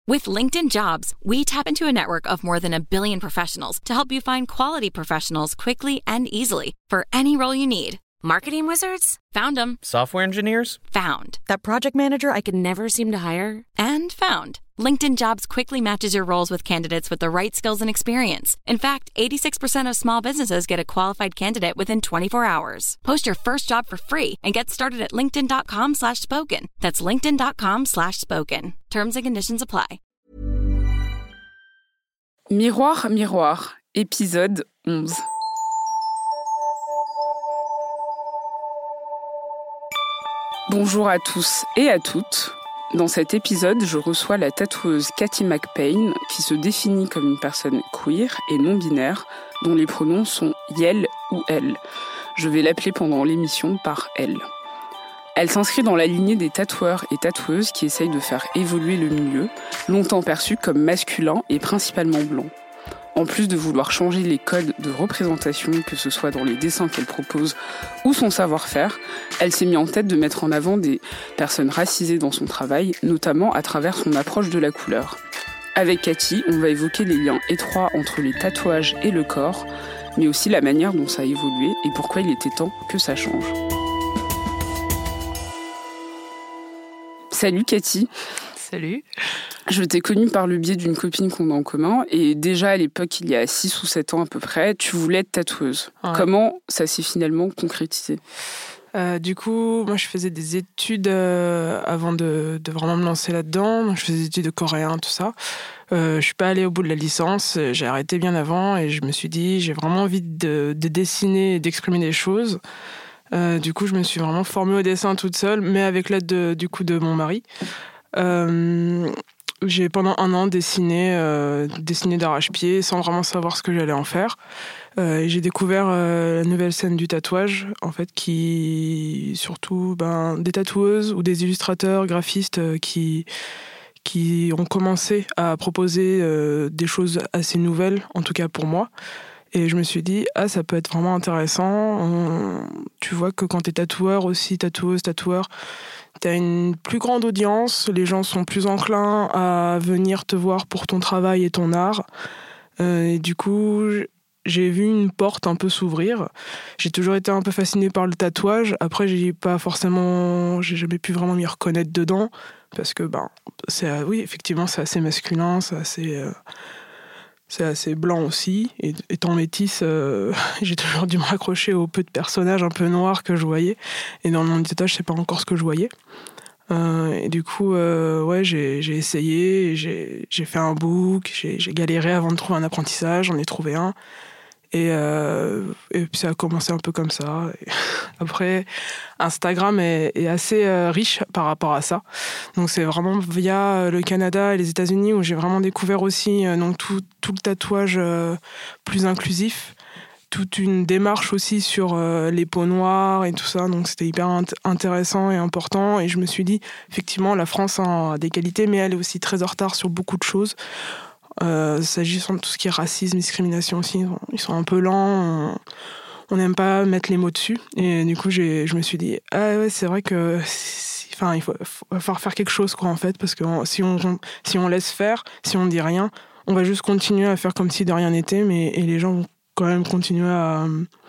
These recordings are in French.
With LinkedIn Jobs, we tap into a network of more than 1 billion professionals to help you find quality professionals quickly and easily for any role you need. Marketing wizards? Found them. Software engineers? Found. That project manager I could never seem to hire? And found. LinkedIn Jobs quickly matches your roles with candidates with the right skills and experience. In fact, 86% of small businesses get a qualified candidate within 24 hours. Post your first job for free and get started at linkedin.com/spoken. That's linkedin.com/spoken. Terms and conditions apply. Miroir, miroir, épisode 11. Bonjour à tous et à toutes. Dans cet épisode, je reçois la tatoueuse Cathy McPain, qui se définit comme une personne queer et non-binaire, dont les pronoms sont Yel ou Elle. Je vais l'appeler pendant l'émission par Elle. Elle s'inscrit dans la lignée des tatoueurs et tatoueuses qui essayent de faire évoluer le milieu, longtemps perçu comme masculin et principalement blanc. En plus de vouloir changer les codes de représentation, que ce soit dans les dessins qu'elle propose ou son savoir-faire, elle s'est mise en tête de mettre en avant des personnes racisées dans son travail, notamment à travers son approche de la couleur. Avec Cathy, on va évoquer les liens étroits entre les tatouages et le corps, mais aussi la manière dont ça a évolué et pourquoi il était temps que ça change. Salut Cathy. Salut. Je t'ai connue par le biais d'une copine qu'on a en commun et déjà à l'époque, il y a 6 ou 7 ans à peu près, tu voulais être tatoueuse. Ouais. Comment ça s'est finalement concrétisé ? Du coup, moi je faisais des études avant de vraiment me lancer là-dedans. Je faisais des études de coréen, tout ça. Je suis pas allée au bout de la licence, j'ai arrêté bien avant et je me suis dit j'ai vraiment envie de dessiner et d'exprimer des choses. Du coup, je me suis vraiment formée au dessin toute seule, mais avec l'aide de mon mari. J'ai pendant 1 an dessiné d'arrache-pied sans vraiment savoir ce que j'allais en faire. Et j'ai découvert la nouvelle scène du tatouage, en fait, qui surtout des tatoueuses ou des illustrateurs, graphistes qui ont commencé à proposer des choses assez nouvelles, en tout cas pour moi. Et je me suis dit, ça peut être vraiment intéressant. Tu vois que quand t'es tatoueur aussi, tatoueuse, tatoueur, t'as une plus grande audience, les gens sont plus enclins à venir te voir pour ton travail et ton art. Et du coup, j'ai vu une porte un peu s'ouvrir. J'ai toujours été un peu fascinée par le tatouage. Après, j'ai jamais pu vraiment m'y reconnaître dedans. Parce que, oui, effectivement, c'est assez masculin, c'est assez blanc aussi. Et étant métisse, j'ai toujours dû me raccrocher au peu de personnages un peu noirs que je voyais. Et dans le monde du tatouage, c'est pas encore ce que je voyais. Et du coup, j'ai essayé, j'ai fait un book, j'ai galéré avant de trouver un apprentissage, j'en ai trouvé un. Et puis ça a commencé un peu comme ça. Et après, Instagram est assez riche par rapport à ça. Donc c'est vraiment via le Canada et les États-Unis où j'ai vraiment découvert aussi tout le tatouage plus inclusif. Toute une démarche aussi sur les peaux noires et tout ça. Donc c'était hyper intéressant et important. Et je me suis dit, effectivement, la France a des qualités, mais elle est aussi très en retard sur beaucoup de choses. S'agissant de tout ce qui est racisme, discrimination aussi, ils sont un peu lents, on n'aime pas mettre les mots dessus. Et du coup, je me suis dit, c'est vrai que il faut falloir faire quelque chose, quoi, en fait, parce que si on laisse faire, si on dit rien, on va juste continuer à faire comme si de rien n'était, et les gens vont quand même continuer à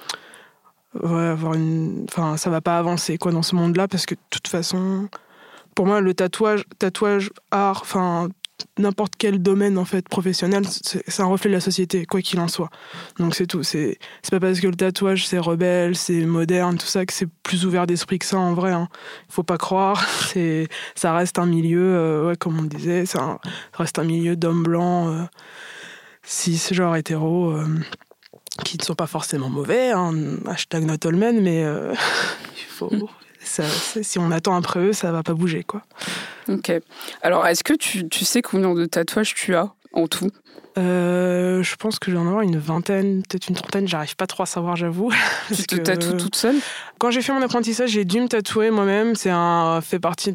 avoir ça va pas avancer, quoi, dans ce monde-là, parce que de toute façon, pour moi, le tatouage, art, n'importe quel domaine en fait professionnel, c'est un reflet de la société, quoi qu'il en soit. Donc c'est tout. C'est pas parce que le tatouage c'est rebelle, c'est moderne, tout ça, que c'est plus ouvert d'esprit que ça en vrai. Faut pas croire. Ça reste un milieu, comme on le disait, ça reste un milieu d'hommes blancs, cis, genre hétéros, qui ne sont pas forcément mauvais. Hashtag not all men, mais il faut. Si on attend après eux, ça va pas bouger, quoi. Ok. Alors, est-ce que tu sais combien de tatouages tu as en tout ? Je pense que j'en ai une vingtaine, peut-être une trentaine. J'arrive pas trop à savoir, j'avoue. Tu te tatoues toute seule ? Quand j'ai fait mon apprentissage, j'ai dû me tatouer moi-même. C'est fait partie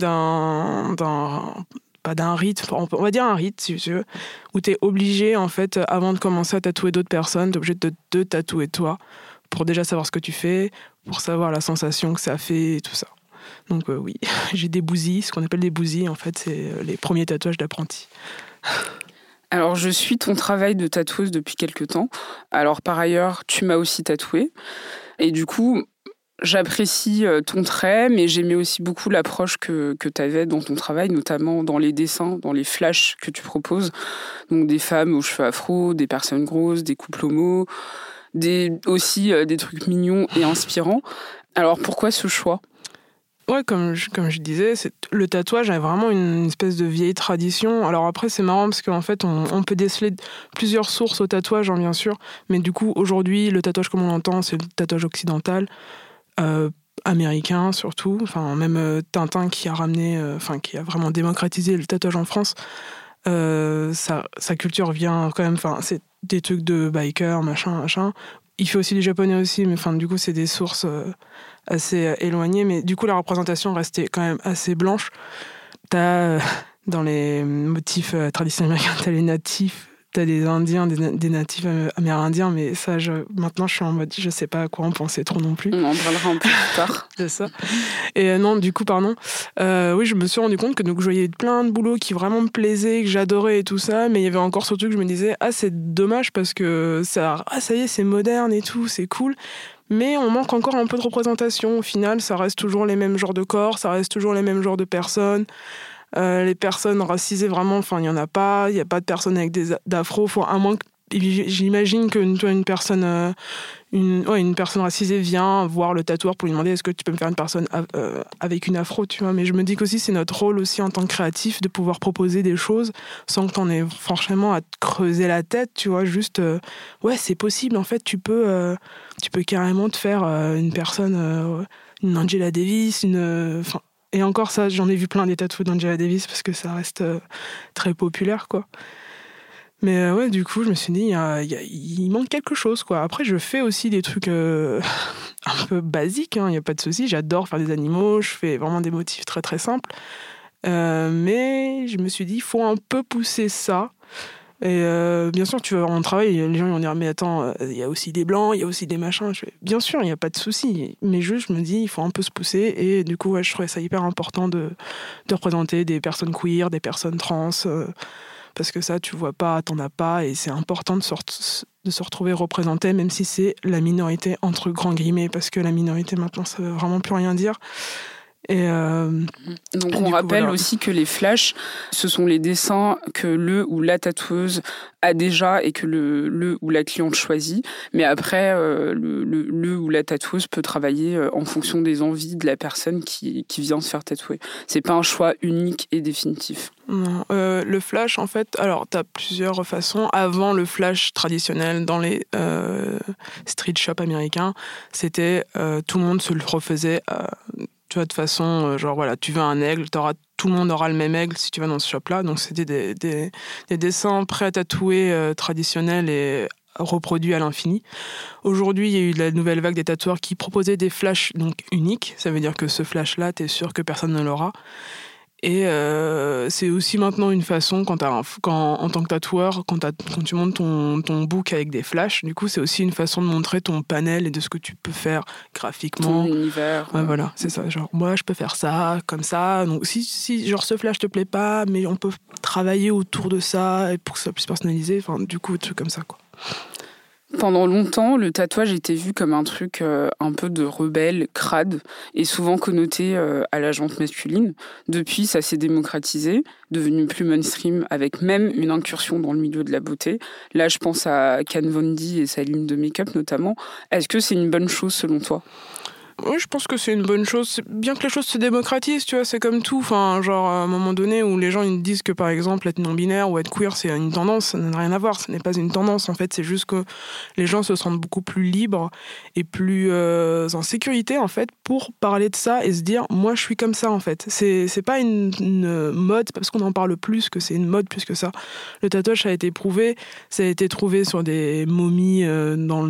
pas d'un rite, on va dire un rite, si tu veux, où t'es obligé, en fait, avant de commencer à tatouer d'autres personnes, t'es obligé de te tatouer toi, pour déjà savoir ce que tu fais, pour savoir la sensation que ça fait et tout ça. Donc oui, j'ai des bousilles, ce qu'on appelle des bousilles, en fait, c'est les premiers tatouages d'apprenti. Alors, je suis ton travail de tatoueuse depuis quelques temps. Alors, par ailleurs, tu m'as aussi tatouée. Et du coup, j'apprécie ton trait, mais j'aimais aussi beaucoup l'approche que tu avais dans ton travail, notamment dans les dessins, dans les flashs que tu proposes. Donc, des femmes aux cheveux afro, des personnes grosses, des couples homo, aussi des trucs mignons et inspirants. Alors, pourquoi ce choix ? Ouais, comme je disais, le tatouage a vraiment une espèce de vieille tradition. Alors après, c'est marrant parce qu'en fait, on peut déceler plusieurs sources au tatouage, hein, bien sûr. Mais du coup, aujourd'hui, le tatouage comme on l'entend, c'est le tatouage occidental, américain surtout. Enfin, même Tintin qui a ramené, qui a vraiment démocratisé le tatouage en France. Sa culture vient quand même, c'est des trucs de biker, machin. Il fait aussi les japonais aussi, mais du coup, c'est des sources assez éloignées. Mais du coup, la représentation restait quand même assez blanche. T'as, dans les motifs traditionnels américains, t'as les natifs, t'as des Indiens, des natifs amérindiens, mais ça, maintenant, je suis en mode, je sais pas à quoi en penser trop non plus. On en parlera un peu plus tard. C'est ça. Et non, du coup, pardon. Oui, je me suis rendu compte que donc, je voyais plein de boulots qui vraiment me plaisaient, que j'adorais et tout ça, mais il y avait encore ce truc que je me disais, c'est dommage parce que ça y est, c'est moderne et tout, c'est cool. Mais on manque encore un peu de représentation. Au final, ça reste toujours les mêmes genres de corps, ça reste toujours les mêmes genres de personnes. Les personnes racisées, vraiment, il n'y en a pas. Il n'y a pas de personnes avec d'afro. À moins que, j'imagine qu'une personne, une personne racisée vient voir le tatoueur pour lui demander est-ce que tu peux me faire une personne avec une afro, tu vois. Mais je me dis qu'aussi, c'est notre rôle aussi en tant que créatif de pouvoir proposer des choses sans que t'en aies franchement à te creuser la tête, tu vois. Juste, c'est possible. En fait, tu peux carrément te faire une personne, une Angela Davis, et encore ça, j'en ai vu plein des tatous d'Angela Davis parce que ça reste très populaire, quoi. Mais du coup, je me suis dit, il manque quelque chose, quoi. Après, je fais aussi des trucs un peu basiques, hein, il n'y a pas de souci. J'adore faire des animaux, je fais vraiment des motifs très très simples. Mais je me suis dit, il faut un peu pousser ça. Et bien sûr, tu vas voir mon travail, les gens vont dire, mais attends, il y a aussi des blancs, il y a aussi des machins. Je fais, bien sûr, il n'y a pas de souci. Mais je me dis, il faut un peu se pousser. Et du coup, je trouvais ça hyper important de représenter des personnes queer, des personnes trans. Parce que ça, tu vois pas, t'en as pas. Et c'est important de se retrouver représenté, même si c'est la minorité, entre grands guillemets. Parce que la minorité, maintenant, ça veut vraiment plus rien dire. Et donc on rappelle aussi que les flashs, ce sont les dessins que le ou la tatoueuse a déjà et que le ou la cliente choisit. Mais après, le ou la tatoueuse peut travailler en fonction des envies de la personne qui vient se faire tatouer. C'est pas un choix unique et définitif. Non, le flash, en fait, alors t'as plusieurs façons. Avant, le flash traditionnel dans les street shops américains, c'était tout le monde se le refaisait. Tu vois, de façon, tu veux un aigle, tout le monde aura le même aigle si tu vas dans ce shop-là. Donc, c'était des dessins prêts à tatouer traditionnels et reproduits à l'infini. Aujourd'hui, il y a eu la nouvelle vague des tatoueurs qui proposaient des flashs donc, uniques. Ça veut dire que ce flash-là, t'es sûr que personne ne l'aura. Et c'est aussi maintenant une façon, en tant que tatoueur, quand tu montes ton book avec des flashs, du coup, c'est aussi une façon de montrer ton panel et de ce que tu peux faire graphiquement. Ton univers. Ouais, voilà, c'est ça. Genre, moi, je peux faire ça, comme ça. Donc, si ce flash te plaît pas, mais on peut travailler autour de ça pour que ça puisse personnaliser. Enfin, du coup, des trucs comme ça, quoi. Pendant longtemps, le tatouage était vu comme un truc un peu de rebelle, crade, et souvent connoté à la jante masculine. Depuis, ça s'est démocratisé, devenu plus mainstream, avec même une incursion dans le milieu de la beauté. Là, je pense à Kat Von D et sa ligne de make-up notamment. Est-ce que c'est une bonne chose selon toi ? Oui, je pense que c'est une bonne chose. C'est bien que les choses se démocratisent, tu vois, c'est comme tout. Enfin, genre, à un moment donné où les gens ils disent que, par exemple, être non-binaire ou être queer, c'est une tendance, ça n'a rien à voir. Ce n'est pas une tendance, en fait. C'est juste que les gens se sentent beaucoup plus libres et plus en sécurité, en fait, pour parler de ça et se dire, moi, je suis comme ça, en fait. C'est pas une mode, parce qu'on en parle plus, que c'est une mode plus que ça. Le tatouage, ça a été prouvé. Ça a été trouvé sur des momies dans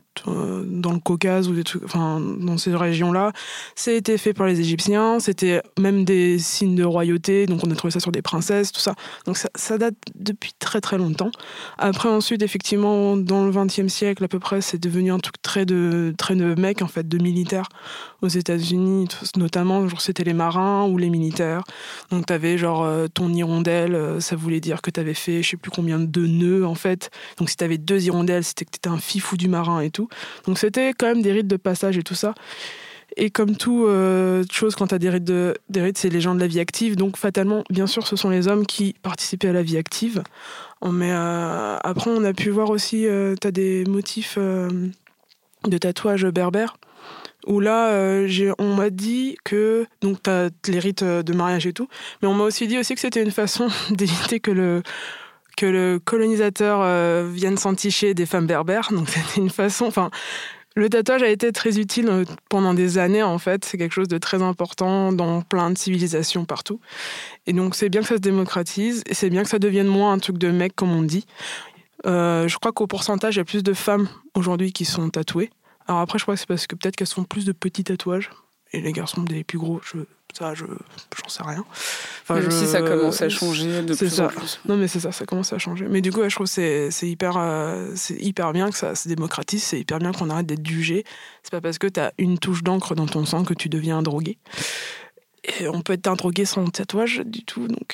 le Caucase ou des trucs, enfin dans ces régions-là. Ça a été fait par les Égyptiens, c'était même des signes de royauté, donc on a trouvé ça sur des princesses, tout ça. Donc ça date depuis très très longtemps. Après, ensuite, effectivement, dans le XXe siècle, à peu près, c'est devenu un truc très de mecs, en fait, de militaires aux États-Unis, notamment, genre, c'était les marins ou les militaires. Donc, t'avais genre ton hirondelle, ça voulait dire que t'avais fait, je sais plus combien de nœuds, en fait. Donc, si t'avais 2 hirondelles, c'était que t'étais un fifou du marin et tout. Donc, c'était quand même des rites de passage et tout ça. Et comme tout chose, quand tu as des rites, c'est les gens de la vie active. Donc, fatalement, bien sûr, ce sont les hommes qui participaient à la vie active. Mais après, on a pu voir aussi, tu as des motifs de tatouage berbères. Où là, on m'a dit que... Donc, tu as les rites de mariage et tout. Mais on m'a aussi dit aussi que c'était une façon d'éviter que le colonisateur vienne s'enticher des femmes berbères. Donc, c'était une façon... Enfin, le tatouage a été très utile pendant des années, en fait. C'est quelque chose de très important dans plein de civilisations partout. Et donc, c'est bien que ça se démocratise et c'est bien que ça devienne moins un truc de mec, comme on dit. Je crois qu'au pourcentage, il y a plus de femmes aujourd'hui qui sont tatouées. Alors après, je crois que c'est parce que peut-être qu'elles font plus de petits tatouages et les garçons des plus gros. J'en sais rien. Enfin, même si ça commence à changer de plus en plus. Non, mais c'est ça commence à changer. Mais du coup, je trouve que c'est hyper bien que ça se démocratise, c'est hyper bien qu'on arrête d'être jugé. C'est pas parce que t'as une touche d'encre dans ton sang que tu deviens un drogué. Et on peut être un drogué sans tatouage du tout, donc...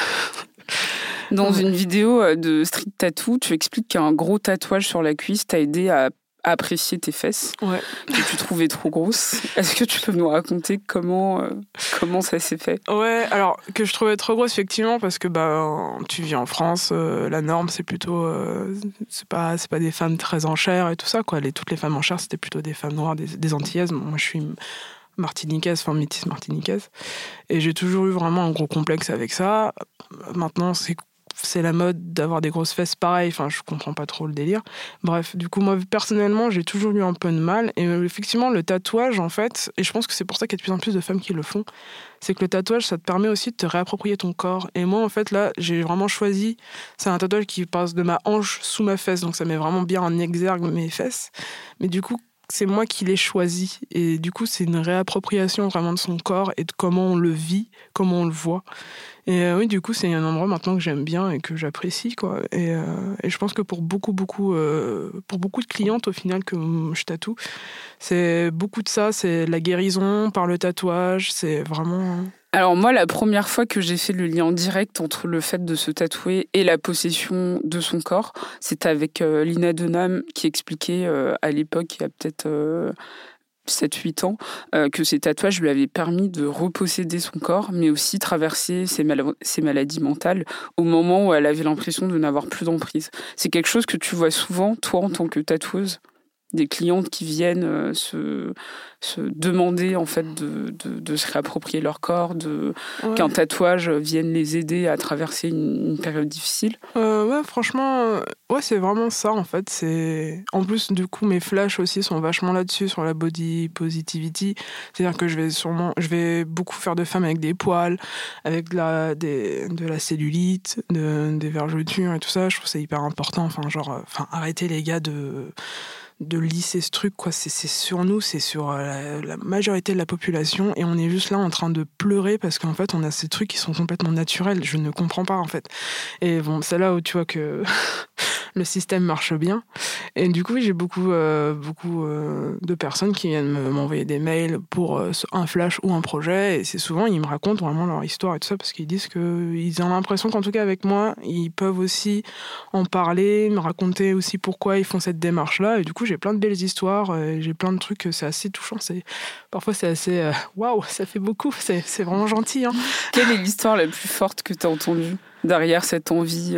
Dans une vidéo de Street Tattoo, tu expliques qu'un gros tatouage sur la cuisse t'a aidé à apprécier tes fesses, que tu trouvais trop grosses. Est-ce que tu peux nous raconter comment ça s'est fait ? Ouais, alors que je trouvais trop grosse, effectivement, parce que tu vis en France, la norme c'est plutôt c'est pas des femmes très en chair et tout ça, quoi. Toutes les femmes en chair, c'était plutôt des femmes noires, des antillaises. Moi, je suis martiniquaise, enfin métisse martiniquaise, et j'ai toujours eu vraiment un gros complexe avec ça. Maintenant, c'est la mode d'avoir des grosses fesses pareilles, enfin je comprends pas trop le délire. Bref, du coup moi personnellement j'ai toujours eu un peu de mal, et effectivement le tatouage en fait, et je pense que c'est pour ça qu'il y a de plus en plus de femmes qui le font, c'est que le tatouage ça te permet aussi de te réapproprier ton corps. Et moi en fait là j'ai vraiment choisi, c'est un tatouage qui passe de ma hanche sous ma fesse, donc ça met vraiment bien en exergue mes fesses, mais du coup c'est moi qui l'ai choisi, et du coup c'est une réappropriation vraiment de son corps et de comment on le vit, comment on le voit. Et oui, du coup, c'est un endroit maintenant que j'aime bien et que j'apprécie, quoi. Et je pense que pour beaucoup de clientes, au final, que je tatoue, c'est beaucoup de ça. C'est la guérison par le tatouage. C'est vraiment... Alors moi, la première fois que j'ai fait le lien direct entre le fait de se tatouer et la possession de son corps, c'était avec Lina Denham qui expliquait à l'époque, il y a peut-être... 7-8 ans, que ces tatouages lui avaient permis de reposséder son corps, mais aussi traverser ses maladies mentales au moment où elle avait l'impression de n'avoir plus d'emprise. C'est quelque chose que tu vois souvent, toi, en tant que tatoueuse, des clientes qui viennent se demander en fait de se réapproprier leur corps, qu'un tatouage vienne les aider à traverser une période difficile. Ouais, franchement, c'est vraiment ça en fait. En plus, du coup, mes flashs aussi sont vachement là-dessus, sur la body positivity. C'est-à-dire que je vais beaucoup faire de femmes avec des poils, avec de la cellulite, des vergetures et tout ça. Je trouve que c'est hyper important. Enfin, arrêtez les gars de lisser ce truc, quoi. C'est sur nous, c'est sur la majorité de la population, et on est juste là en train de pleurer parce qu'en fait on a ces trucs qui sont complètement naturels. Je ne comprends pas en fait. Et bon, c'est là où tu vois que le système marche bien. Et du coup, j'ai beaucoup de personnes qui viennent m'envoyer des mails pour un flash ou un projet, et c'est souvent, ils me racontent vraiment leur histoire et tout ça, parce qu'ils disent qu'ils ont l'impression qu'en tout cas avec moi, ils peuvent aussi en parler, me raconter aussi pourquoi ils font cette démarche-là. Et du coup, j'ai plein de belles histoires, j'ai plein de trucs, c'est assez touchant. Parfois, c'est assez... waouh, ça fait beaucoup, c'est vraiment gentil. Hein. Quelle est l'histoire la plus forte que tu as entendue derrière cette envie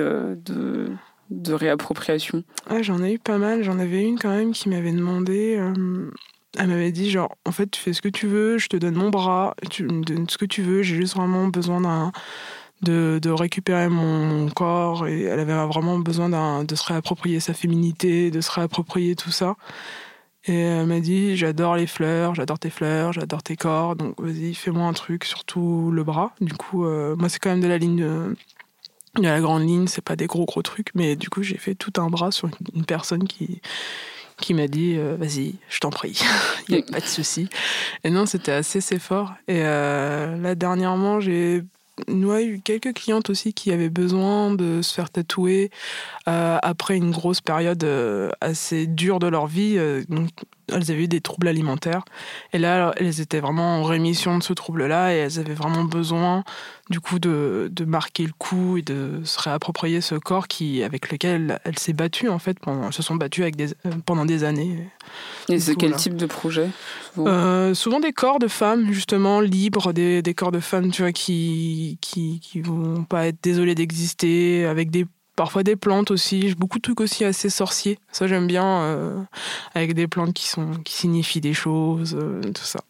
de réappropriation? J'en ai eu pas mal. J'en avais une quand même qui m'avait demandé... elle m'avait dit genre, en fait, tu fais ce que tu veux, je te donne mon bras, tu me donnes ce que tu veux, j'ai juste vraiment besoin de récupérer mon corps, et elle avait vraiment besoin de se réapproprier sa féminité, de se réapproprier tout ça. Et elle m'a dit, j'adore les fleurs, j'adore tes fleurs, j'adore tes corps, donc vas-y, fais-moi un truc, surtout le bras. Du coup, moi c'est quand même de la ligne de la grande ligne, c'est pas des gros trucs, mais du coup j'ai fait tout un bras sur une personne qui m'a dit vas-y, je t'en prie, il n'y a pas de souci. Et non, c'était assez fort. Et là dernièrement, j'ai eu quelques clientes aussi qui avaient besoin de se faire tatouer après une grosse période assez dure de leur vie. Donc, elles avaient eu des troubles alimentaires. Et là, elles étaient vraiment en rémission de ce trouble-là et elles avaient vraiment besoin, du coup, de marquer le coup et de se réapproprier ce corps avec lequel elle s'est battue, en fait. Elles se sont battues pendant des années. Et c'est quel type de projet souvent des corps de femmes, justement, libres, des corps de femmes, tu vois, qui vont pas être désolées d'exister, avec parfois des plantes aussi, beaucoup de trucs aussi assez sorciers. Ça, j'aime bien, avec des plantes qui signifient des choses, tout ça.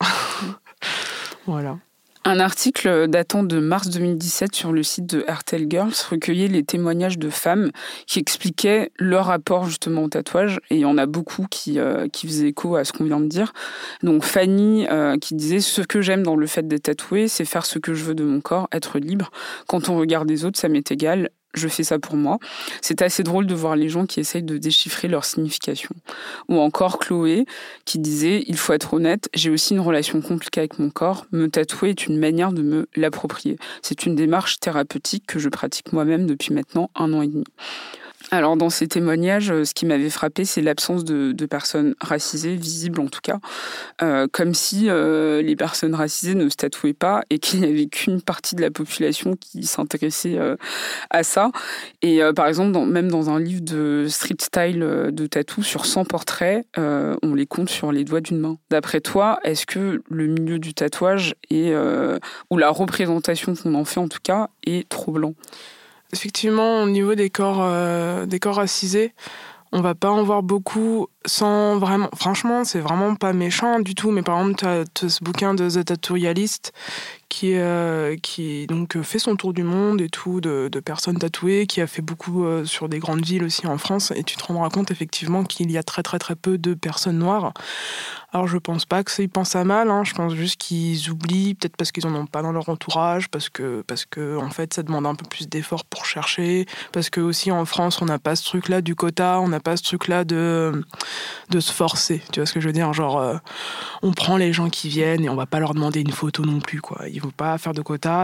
Voilà. Un article datant de mars 2017 sur le site de Heartel Girls recueillait les témoignages de femmes qui expliquaient leur rapport justement au tatouage. Et il y en a beaucoup qui faisaient écho à ce qu'on vient de dire. Donc Fanny qui disait « Ce que j'aime dans le fait d'être tatouée, c'est faire ce que je veux de mon corps, être libre. Quand on regarde les autres, ça m'est égal. Je fais ça pour moi. » C'est assez drôle de voir les gens qui essayent de déchiffrer leur signification. Ou encore Chloé qui disait « Il faut être honnête, j'ai aussi une relation compliquée avec mon corps. Me tatouer est une manière de me l'approprier. C'est une démarche thérapeutique que je pratique moi-même depuis maintenant 1 an et demi. » Alors dans ces témoignages, ce qui m'avait frappé, c'est l'absence de personnes racisées, visibles en tout cas, comme si les personnes racisées ne se tatouaient pas et qu'il n'y avait qu'une partie de la population qui s'intéressait à ça. Et par exemple, même dans un livre de street style de tatou sur 100 portraits, on les compte sur les doigts d'une main. D'après toi, est-ce que le milieu du tatouage ou la représentation qu'on en fait en tout cas, est trop blanc ? Effectivement, au niveau des corps racisés, on va pas en voir beaucoup sans vraiment... Franchement, c'est vraiment pas méchant du tout, mais par exemple, t'as ce bouquin de The Tattooialist qui donc fait son tour du monde et tout, de personnes tatouées, qui a fait beaucoup sur des grandes villes aussi en France, et tu te rendras compte effectivement qu'il y a très très très peu de personnes noires. Alors je pense pas qu'ils pensent à mal, je pense juste qu'ils oublient, peut-être parce qu'ils en ont pas dans leur entourage, parce que en fait ça demande un peu plus d'efforts pour chercher, parce que aussi en France on n'a pas ce truc-là du quota, on n'a pas ce truc-là de se forcer, tu vois ce que je veux dire, genre on prend les gens qui viennent et on va pas leur demander une photo non plus, quoi. Ils vont pas faire de quota,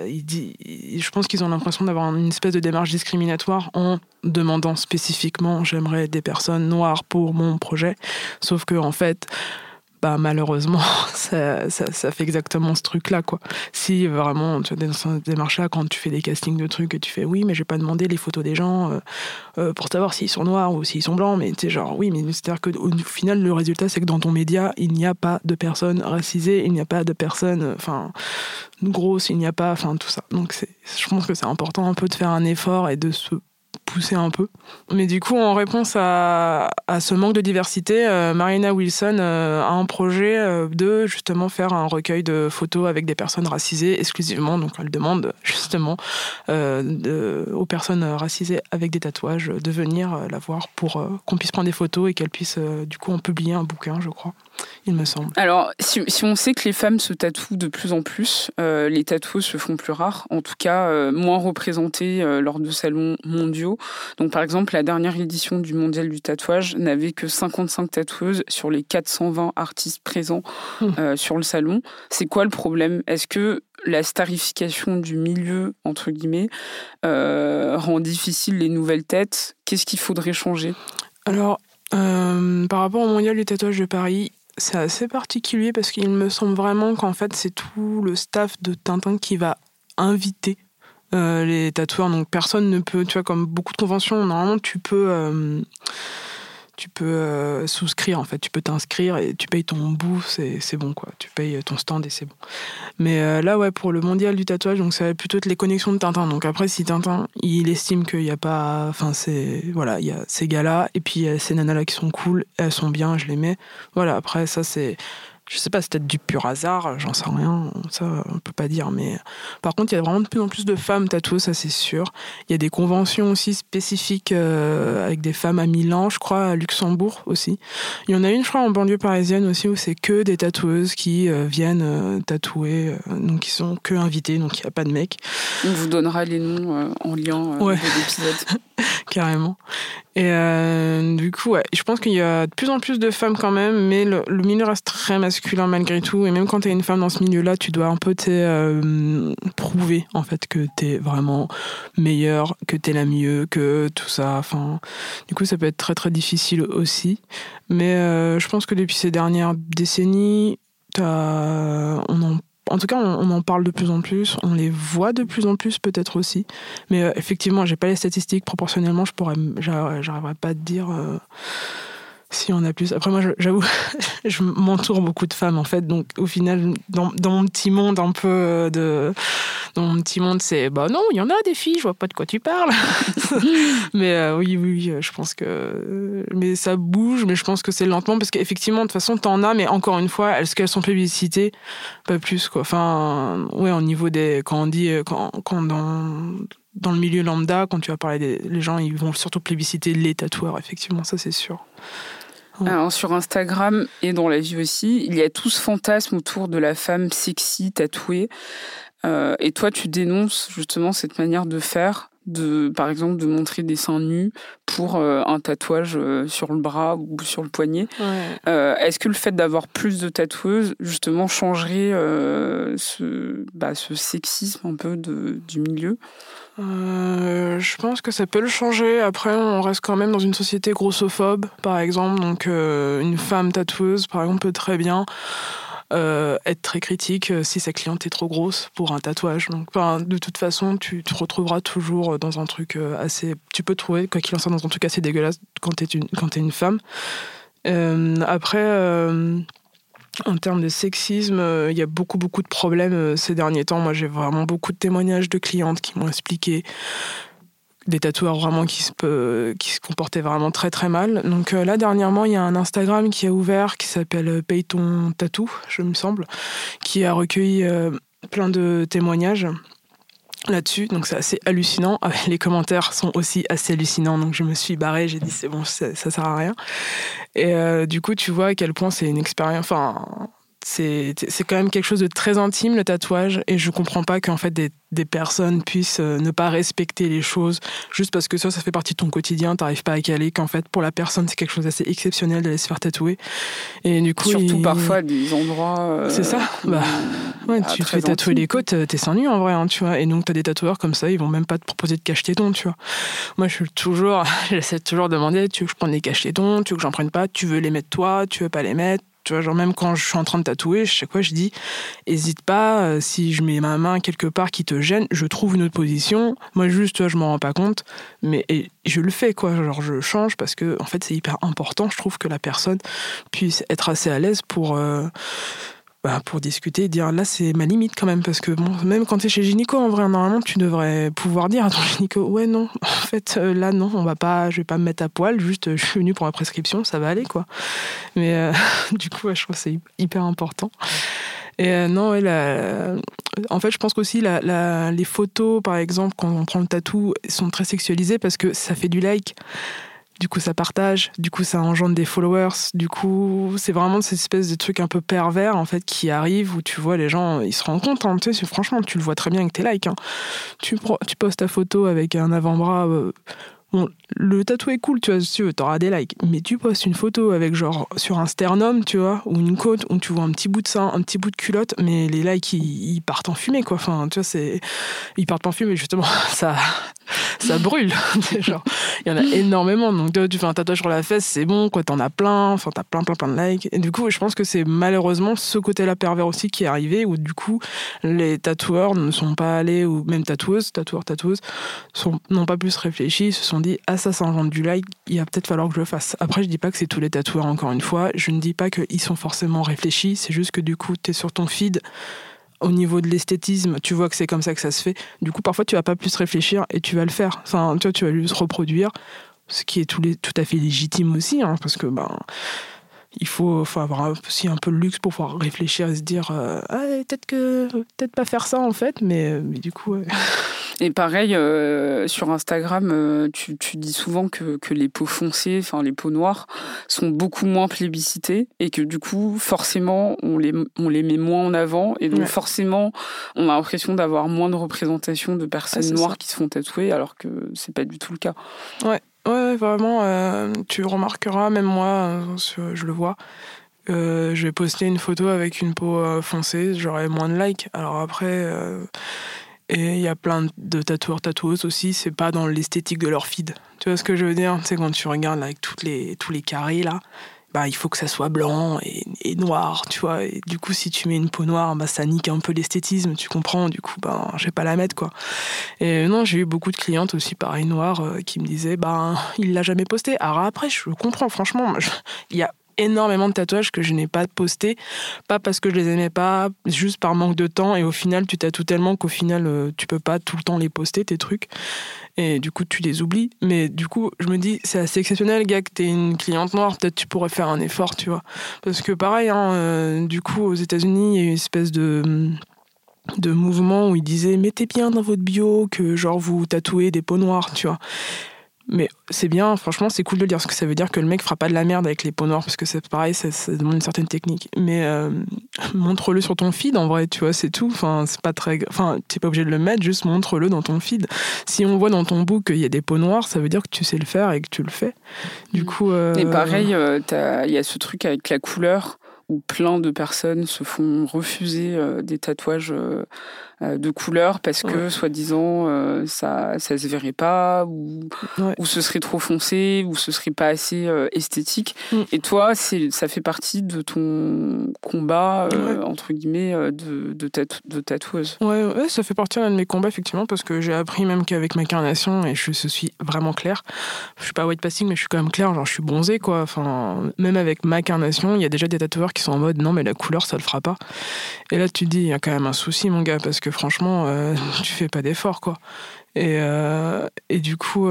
je pense qu'ils ont l'impression d'avoir une espèce de démarche discriminatoire en demandant spécifiquement j'aimerais des personnes noires pour mon projet, sauf que en fait malheureusement ça fait exactement ce truc là, quoi. Si vraiment tu as dans cette démarche là, quand tu fais des castings de trucs et tu fais oui mais j'ai pas demandé les photos des gens pour savoir s'ils sont noirs ou s'ils sont blancs, mais tu sais genre oui, mais c'est à dire que au final le résultat c'est que dans ton média il n'y a pas de personnes racisées, il n'y a pas de personnes grosses, il n'y a pas tout ça, donc je pense que c'est important un peu de faire un effort et de se pousser un peu. Mais du coup, en réponse à ce manque de diversité, Marina Wilson a un projet de justement faire un recueil de photos avec des personnes racisées exclusivement. Donc elle demande justement aux personnes racisées avec des tatouages de venir la voir pour qu'on puisse prendre des photos et qu'elle puisse du coup en publier un bouquin, je crois. Il me semble. Alors, si on sait que les femmes se tatouent de plus en plus, les tatoueuses se font plus rares, en tout cas moins représentées lors de salons mondiaux. Donc, par exemple, la dernière édition du Mondial du tatouage n'avait que 55 tatoueuses sur les 420 artistes présents sur le salon. C'est quoi le problème ? Est-ce que la starification du milieu, entre guillemets, rend difficile les nouvelles têtes ? Qu'est-ce qu'il faudrait changer ? Alors, par rapport au Mondial du tatouage de Paris, c'est assez particulier parce qu'il me semble vraiment qu'en fait c'est tout le staff de Tintin qui va inviter les tatoueurs, donc personne ne peut, tu vois, comme beaucoup de conventions, normalement tu peux souscrire, en fait, tu peux t'inscrire et tu payes ton bout, c'est bon, quoi, tu payes ton stand et c'est bon. Mais là, ouais, pour le mondial du tatouage, donc ça va plutôt être les connexions de Tintin. Donc après, si Tintin, il estime qu'il n'y a pas, voilà, il y a ces gars-là et puis il y a ces nanas-là qui sont cool, elles sont bien, je les mets. Voilà, après ça c'est, je sais pas, c'est peut-être du pur hasard, j'en sais rien, ça on peut pas dire, mais par contre il y a vraiment de plus en plus de femmes tatoueuses, ça c'est sûr. Il y a des conventions aussi spécifiques avec des femmes à Milan, je crois, à Luxembourg aussi. Il y en a une, je crois, en banlieue parisienne aussi, où c'est que des tatoueuses qui viennent tatouer, donc ils sont que invités, donc il n'y a pas de mecs. On vous donnera les noms en lien de l'épisode. Carrément. Et du coup, ouais, je pense qu'il y a de plus en plus de femmes quand même, mais le milieu reste très masculin malgré tout. Et même quand t'es une femme dans ce milieu-là, tu dois un peu prouver en fait que t'es vraiment meilleure, que t'es la mieux, que tout ça. Enfin, du coup, ça peut être très très difficile aussi. Mais je pense que depuis ces dernières décennies, en tout cas, on en parle de plus en plus, on les voit de plus en plus peut-être aussi. Mais effectivement, j'ai pas les statistiques. Proportionnellement, j'arriverai pas à te dire si on a plus. Après, moi, j'avoue, je m'entoure beaucoup de femmes en fait. Donc, au final, dans mon petit monde un peu dans mon petit monde, c'est bah non, il y en a des filles. Je vois pas de quoi tu parles. Mais oui, je pense que mais ça bouge. Mais je pense que c'est lentement parce qu'effectivement, de toute façon, t'en as. Mais encore une fois, est-ce qu'elles sont plébiscitées? Pas plus quoi. Enfin, ouais, au niveau des quand on dit quand dans le milieu lambda, quand tu vas parler les gens, ils vont surtout plébisciter les tatoueurs. Effectivement, ça c'est sûr. Ouais. Alors, sur Instagram et dans la vie aussi, il y a tout ce fantasme autour de la femme sexy, tatouée. Et toi, tu dénonces justement cette manière de faire, par exemple, de montrer des seins nus pour un tatouage sur le bras ou sur le poignet. Ouais. Est-ce que le fait d'avoir plus de tatoueuses, justement, changerait ce sexisme un peu du milieu ? Je pense que ça peut le changer. Après, on reste quand même dans une société grossophobe, par exemple. Donc, une femme tatoueuse, par exemple, peut très bien être très critique si sa cliente est trop grosse pour un tatouage. Donc, de toute façon, tu te retrouveras toujours dans un truc assez... Tu peux te trouver, quoi qu'il en soit, dans un truc assez dégueulasse quand t'es une femme. Après... En termes de sexisme, il y a beaucoup de problèmes ces derniers temps. Moi, j'ai vraiment beaucoup de témoignages de clientes qui m'ont expliqué des tatoueurs vraiment qui se comportaient vraiment très très mal. Donc là, dernièrement, il y a un Instagram qui a ouvert, qui s'appelle Paye ton tatou, je me semble, qui a recueilli plein de témoignages là-dessus, donc c'est assez hallucinant. Les commentaires sont aussi assez hallucinants, donc je me suis barrée, j'ai dit c'est bon, ça sert à rien. Et du coup, tu vois à quel point c'est une expérience... Enfin, c'est quand même quelque chose de très intime, le tatouage, et je comprends pas qu'en fait des personnes puissent ne pas respecter les choses juste parce que ça fait partie de ton quotidien, t'arrives pas à caler qu'en fait pour la personne c'est quelque chose d'assez exceptionnel d'aller se faire tatouer. Et du coup, surtout parfois des endroits c'est ça, ouais, tu te fais tatouer les côtes, t'es seins nus en vrai, hein, tu vois. Et donc t'as des tatoueurs comme ça, ils vont même pas te proposer de cache-tétons, tu vois. Moi j'essaie toujours de demander, tu veux que je prenne des cache-tétons, tu veux que j'en prenne pas, tu veux les mettre toi, tu veux pas les mettre. Tu vois, genre même quand je suis en train de tatouer, chaque fois je dis, hésite pas, si je mets ma main quelque part qui te gêne, je trouve une autre position. Moi juste, tu vois, je m'en rends pas compte, mais et je le fais quoi. Genre je change parce que en fait c'est hyper important. Je trouve que la personne puisse être assez à l'aise pour discuter et dire là c'est ma limite quand même, parce que bon, même quand t'es chez gynéco en vrai, normalement tu devrais pouvoir dire à ton gynéco ouais non, en fait là non, je vais pas me mettre à poil, juste je suis venue pour ma prescription, ça va aller quoi. Mais du coup je trouve que c'est hyper important. Et non, ouais, en fait je pense qu'aussi les photos par exemple quand on prend le tatou sont très sexualisées parce que ça fait du like. Du coup, ça partage, du coup, ça engendre des followers. Du coup, c'est vraiment cette espèce de truc un peu pervers, en fait, qui arrive où tu vois les gens, ils se rendent compte, hein, tu sais, franchement, tu le vois très bien avec tes likes. Hein. Tu postes ta photo avec un avant-bras. Bon, le tatou est cool, tu vois, si tu veux, t'auras des likes. Mais tu postes une photo avec, genre, sur un sternum, tu vois, ou une côte, où tu vois un petit bout de sein, un petit bout de culotte, mais les likes, ils partent en fumée, quoi. Enfin, tu vois, ils partent pas en fumée, justement, ça brûle. Genre, il y en a énormément. Donc, tu fais un tatouage sur la fesse, c'est bon, quoi, t'en as plein, enfin, t'as plein de likes. Et du coup, je pense que c'est malheureusement ce côté-là pervers aussi qui est arrivé, où du coup, les tatoueurs ne sont pas allés, ou même tatoueuses, n'ont pas plus réfléchi, se sont dit, ah, ça engendre du like, il va peut-être falloir que je le fasse. Après, je dis pas que c'est tous les tatoueurs, encore une fois, je ne dis pas qu'ils sont forcément réfléchis, c'est juste que du coup, t'es sur ton feed, au niveau de l'esthétisme, tu vois que c'est comme ça que ça se fait. Du coup, parfois, tu vas pas plus réfléchir et tu vas le faire. Enfin, tu vas juste reproduire, ce qui est tout à fait légitime aussi, hein, parce que il faut avoir aussi un peu le luxe pour pouvoir réfléchir et se dire peut-être pas faire ça en fait, mais du coup. Ouais. Et pareil, sur Instagram, tu dis souvent que les peaux foncées, enfin les peaux noires, sont beaucoup moins plébiscitées et que du coup, forcément, on les met moins en avant et donc forcément, on a l'impression d'avoir moins de représentation de personnes noires qui se font tatouer alors que c'est pas du tout le cas. Ouais. Ouais, vraiment, tu remarqueras, même moi, je le vois. Je vais poster une photo avec une peau foncée, j'aurai moins de likes. Alors après, et il y a plein de tatoueurs, tatoueuses aussi, c'est pas dans l'esthétique de leur feed. Tu vois ce que je veux dire? Tu sais, quand tu regardes là, avec tous les carrés là, bah, il faut que ça soit blanc et noir, tu vois. Et du coup, si tu mets une peau noire, bah, ça nique un peu l'esthétisme, tu comprends. Du coup, bah, je vais pas la mettre, quoi. Et non, j'ai eu beaucoup de clientes aussi, pareil, noires, qui me disaient, bah, il l'a jamais posté. Alors après, je comprends, franchement, il y a énormément de tatouages que je n'ai pas postés, pas parce que je les aimais pas, juste par manque de temps, et au final tu tatoues tellement qu'au final tu peux pas tout le temps les poster tes trucs, et du coup tu les oublies. Mais du coup je me dis c'est assez exceptionnel, gars, que t'es une cliente noire, peut-être tu pourrais faire un effort, tu vois, parce que pareil du coup aux États-Unis il y a eu une espèce de mouvement où ils disaient mettez bien dans votre bio que genre vous tatouez des peaux noires, tu vois. Mais c'est bien, franchement, c'est cool de le dire, parce que ça veut dire que le mec fera pas de la merde avec les peaux noires, parce que c'est pareil, ça demande une certaine technique. Mais montre-le sur ton feed, en vrai, tu vois, c'est tout. Enfin, c'est pas très... Enfin, t'es pas obligé de le mettre, juste montre-le dans ton feed. Si on voit dans ton book qu'il y a des peaux noires, ça veut dire que tu sais le faire et que tu le fais. Du coup... Et pareil, il y a ce truc avec la couleur, où plein de personnes se font refuser des tatouages de couleur parce que, soi-disant, ça se verrait pas, ou ce serait trop foncé, ou ce serait pas assez esthétique. Et toi, ça fait partie de ton combat, entre guillemets, de tatoueuse. Ouais, ça fait partie d'un de mes combats, effectivement, parce que j'ai appris même qu'avec ma carnation, et je suis vraiment claire, je suis pas white passing, mais je suis quand même claire, genre je suis bronzée, quoi. Enfin, même avec ma carnation, il y a déjà des tatoueurs qui sont en mode non, mais la couleur, ça le fera pas. Et là, tu te dis, il y a quand même un souci, mon gars, parce que franchement, tu fais pas d'effort, quoi. Et du coup,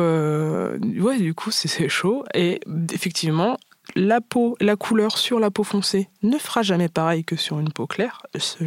c'est chaud. Et effectivement, la couleur sur la peau foncée ne fera jamais pareil que sur une peau claire.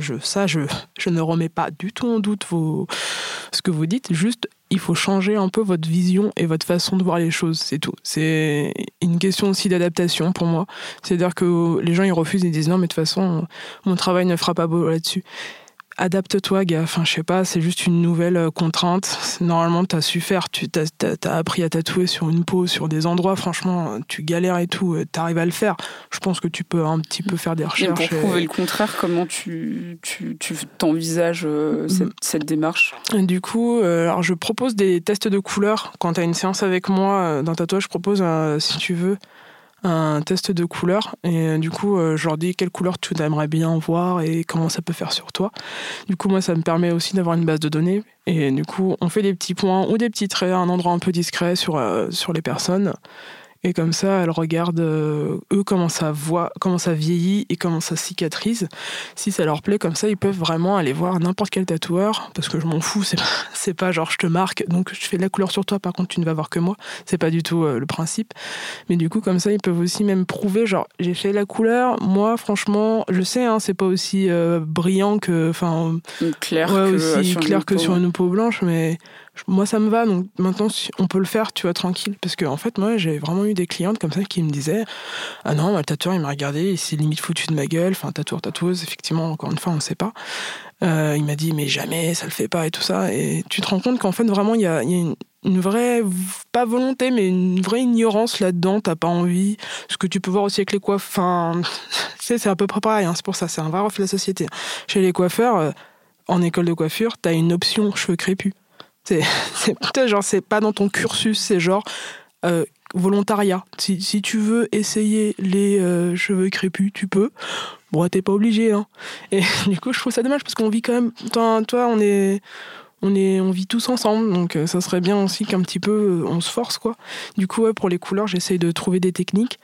Je ne remets pas du tout en doute ce que vous dites. Juste, il faut changer un peu votre vision et votre façon de voir les choses, c'est tout. C'est une question aussi d'adaptation pour moi. C'est-à-dire que les gens, ils refusent, ils disent non, mais de toute façon, mon travail ne fera pas beau là-dessus. Adapte-toi, gars. Enfin, je sais pas, c'est juste une nouvelle contrainte. Normalement, t'as su faire, t'as appris à tatouer sur une peau, sur des endroits. Franchement, tu galères et tout, t'arrives à le faire. Je pense que tu peux un petit peu faire des recherches. Et pour prouver le contraire, comment tu t'envisages cette démarche? Du coup, alors je propose des tests de couleurs. Quand t'as une séance avec moi d'un tatouage, je propose, si tu veux, un test de couleurs, et du coup je leur dis quelle couleur tu aimerais bien voir et comment ça peut faire sur toi. Du coup moi ça me permet aussi d'avoir une base de données, et du coup on fait des petits points ou des petits traits à un endroit un peu discret sur les personnes, et comme ça elles regardent eux comment ça vieillit et comment ça cicatrise. Si ça leur plaît, comme ça ils peuvent vraiment aller voir n'importe quel tatoueur, parce que je m'en fous, c'est pas genre je te marque donc je fais de la couleur sur toi, par contre tu ne vas voir que moi, c'est pas du tout le principe. Mais du coup comme ça ils peuvent aussi même prouver genre j'ai fait la couleur, moi franchement je sais c'est pas aussi brillant que clair que sur une peau blanche, mais moi ça me va, donc maintenant on peut le faire, tu vois, tranquille. Parce que en fait moi j'ai vraiment eu des clientes comme ça qui me disaient ah non, le tatoueur il m'a regardé, il s'est limite foutu de ma gueule, enfin tatoueuse effectivement, encore une fois on ne sait pas, il m'a dit mais jamais ça le fait pas et tout ça, et tu te rends compte qu'en fait vraiment il y a une vraie, pas volonté, mais une vraie ignorance là-dedans, t'as pas envie. Ce que tu peux voir aussi avec les coiffeurs, enfin c'est à peu près pareil, c'est pour ça, c'est un vrai reflet de la société. Chez les coiffeurs, en école de coiffure, t'as une option cheveux crépus. C'est pas dans ton cursus, c'est genre volontariat. Si tu veux essayer les cheveux crépus, tu peux. Bon, t'es pas obligé, Et du coup, je trouve ça dommage parce qu'on vit quand même. Toi, on vit tous ensemble, donc ça serait bien aussi qu'un petit peu on se force, quoi. Du coup, pour les couleurs, j'essaye de trouver des techniques.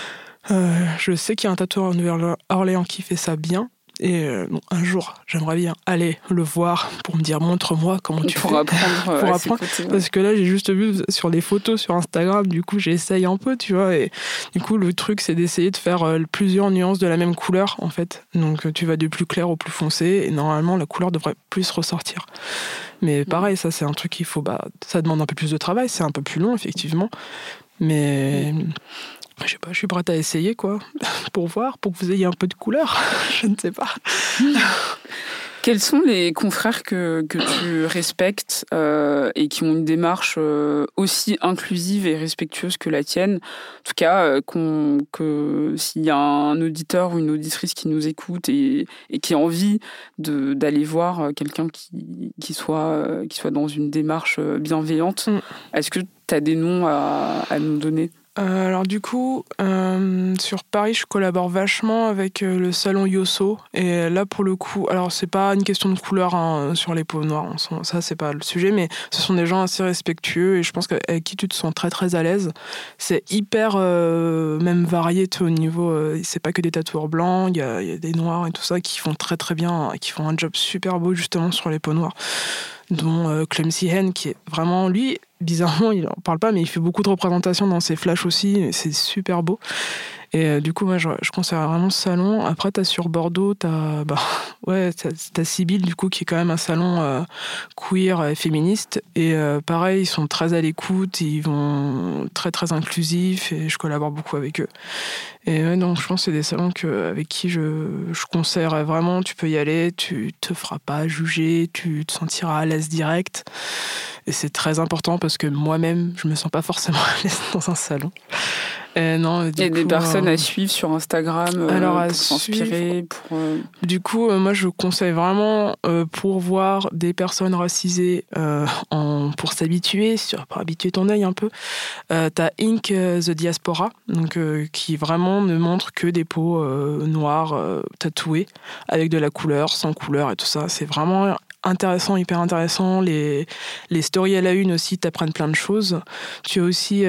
Je sais qu'il y a un tatoueur en Nouvelle-Orléans qui fait ça bien. Et un jour, j'aimerais bien aller le voir pour me dire montre-moi comment tu fais. Pour apprendre. Parce que là, j'ai juste vu sur les photos sur Instagram, du coup, j'essaye un peu, tu vois. Et du coup, le truc, c'est d'essayer de faire plusieurs nuances de la même couleur, en fait. Donc, tu vas du plus clair au plus foncé, et normalement, la couleur devrait plus ressortir. Mais pareil, ça, c'est un truc qu'il faut... ça demande un peu plus de travail, c'est un peu plus long, effectivement. Mais... je sais pas, je suis prête à essayer, quoi, pour voir, pour que vous ayez un peu de couleur. Je ne sais pas. Quels sont les confrères que tu respectes et qui ont une démarche aussi inclusive et respectueuse que la tienne? En tout cas, que s'il y a un auditeur ou une auditrice qui nous écoute et qui a envie d'aller voir quelqu'un qui soit dans une démarche bienveillante, est-ce que tu as des noms à nous donner? Alors du coup, sur Paris, je collabore vachement avec le salon Yosso. Et là, pour le coup, alors c'est pas une question de couleur sur les peaux noires, ça c'est pas le sujet, mais ce sont des gens assez respectueux et je pense qu'avec qui tu te sens très très à l'aise. C'est hyper même varié au niveau, c'est pas que des tatoueurs blancs, il y a des noirs et tout ça qui font très très bien, qui font un job super beau justement sur les peaux noires. Dont Clemcy Hen, qui est vraiment, lui, bizarrement, il en parle pas, mais il fait beaucoup de représentations dans ses flashs aussi, et c'est super beau. Et du coup, moi, je conseille vraiment ce salon. Après, t'as sur Bordeaux, t'as Sibylle, du coup, qui est quand même un salon queer et féministe. Et pareil, ils sont très à l'écoute, ils vont très, très inclusifs, et je collabore beaucoup avec eux. Et donc, je pense que c'est des salons avec qui je conseillerais vraiment. Tu peux y aller, tu te feras pas juger, tu te sentiras à l'aise direct. Et c'est très important parce que moi-même, je me sens pas forcément à l'aise dans un salon. Non, il y a des personnes à suivre sur Instagram pour s'inspirer. Du coup, moi, je conseille vraiment pour voir des personnes racisées pour s'habituer, pour habituer ton œil un peu. T'as Ink the Diaspora, donc, qui vraiment ne montre que des peaux noires tatouées avec de la couleur, sans couleur et tout ça. C'est vraiment intéressant, hyper intéressant. Les stories à la une aussi t'apprennent plein de choses. Tu as aussi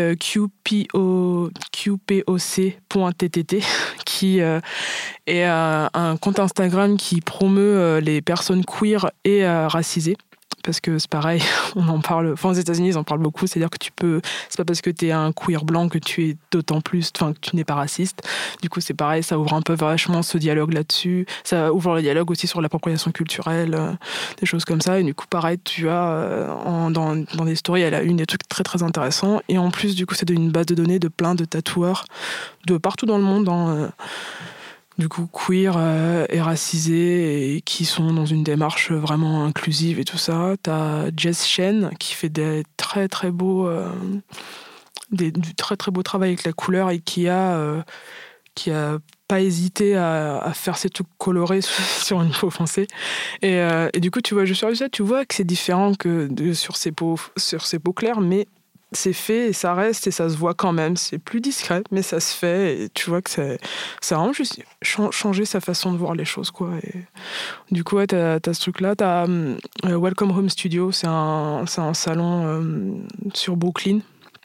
QPOC.TTT qui est un compte Instagram qui promeut les personnes queer et racisées. Parce que c'est pareil, on en parle, aux États-Unis ils en parlent beaucoup, c'est-à-dire que c'est pas parce que t'es un queer blanc que tu es d'autant plus, que tu n'es pas raciste. Du coup c'est pareil, ça ouvre un peu vachement ce dialogue là-dessus, ça ouvre le dialogue aussi sur l'appropriation culturelle, des choses comme ça. Et du coup pareil, tu as dans des stories à la une des trucs très très intéressants. Et en plus du coup c'est une base de données de plein de tatoueurs de partout dans le monde, du coup queer et racisés et qui sont dans une démarche vraiment inclusive et tout ça. T'as Jess Shen qui fait des très très beaux du très très beau travail avec la couleur et qui a pas hésité à faire ces trucs colorés sur une peau foncée. Et du coup tu vois, je suis ça, tu vois que c'est différent que sur ces peaux claires, mais c'est fait et ça reste et ça se voit quand même. C'est plus discret, mais ça se fait et tu vois que ça a vraiment juste changé sa façon de voir les choses, quoi. Et du coup, ouais, t'as ce truc-là. T'as Welcome Home Studio, c'est un salon sur Brooklyn,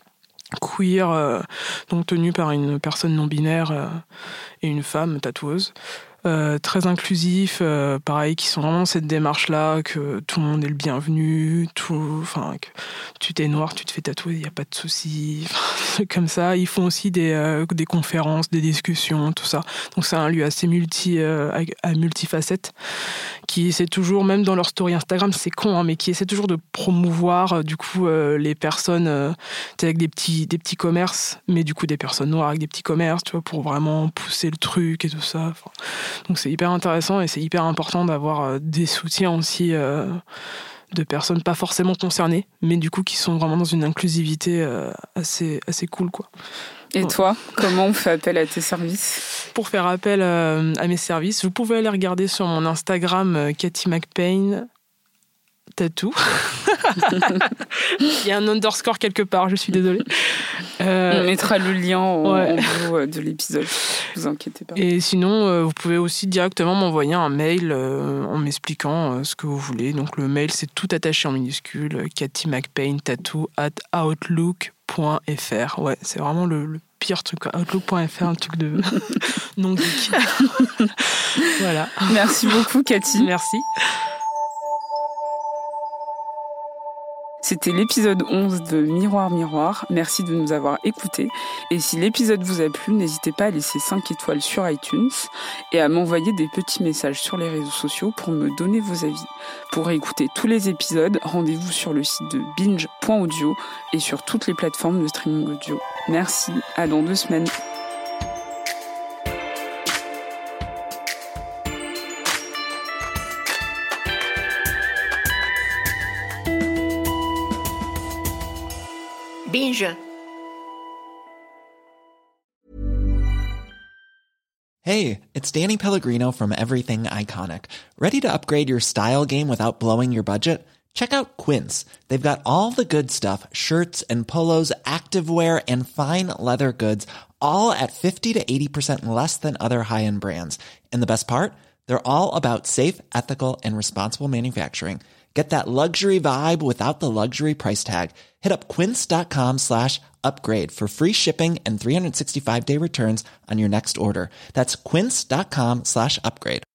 queer, donc tenu par une personne non-binaire et une femme tatoueuse. Très inclusif, pareil, qui sont vraiment cette démarche-là, que tout le monde est le bienvenu, que tu t'es noir, tu te fais tatouer, il n'y a pas de souci, comme ça. Ils font aussi des conférences, des discussions, tout ça. Donc c'est un lieu assez multifacette, qui essaie toujours, même dans leur story Instagram, c'est con, hein, mais qui essaie toujours de promouvoir du coup les personnes avec des petits commerces, mais du coup des personnes noires avec des petits commerces, tu vois, pour vraiment pousser le truc et tout ça. Donc c'est hyper intéressant et c'est hyper important d'avoir des soutiens aussi de personnes pas forcément concernées, mais du coup qui sont vraiment dans une inclusivité assez cool, quoi. Et toi, comment on fait appel à tes services ? Pour faire appel à mes services, vous pouvez aller regarder sur mon Instagram Cathy McPain Tattoo. Il y a un underscore quelque part, je suis désolée. On mettra le lien en haut de l'épisode, ne vous inquiétez pas. Et sinon, vous pouvez aussi directement m'envoyer un mail en m'expliquant ce que vous voulez. Donc le mail, c'est tout attaché en minuscule, kathymcpaintattoo@outlook.fr. Ouais, c'est vraiment le pire truc, outlook.fr, un truc de non geek. Voilà. Merci beaucoup, Cathy. Merci. C'était l'épisode 11 de Miroir Miroir. Merci de nous avoir écoutés. Et si l'épisode vous a plu, n'hésitez pas à laisser 5 étoiles sur iTunes et à m'envoyer des petits messages sur les réseaux sociaux pour me donner vos avis. Pour écouter tous les épisodes, rendez-vous sur le site de binge.audio et sur toutes les plateformes de streaming audio. Merci, à dans 2 semaines. Beige. Hey, it's Danny Pellegrino from Everything Iconic. Ready to upgrade your style game without blowing your budget? Check out Quince. They've got all the good stuff, shirts and polos, activewear, and fine leather goods, all at 50 to 80% less than other high-end brands. And the best part? They're all about safe, ethical, and responsible manufacturing. Get that luxury vibe without the luxury price tag. Hit up quince.com/upgrade for free shipping and 365-day returns on your next order. That's quince.com/upgrade.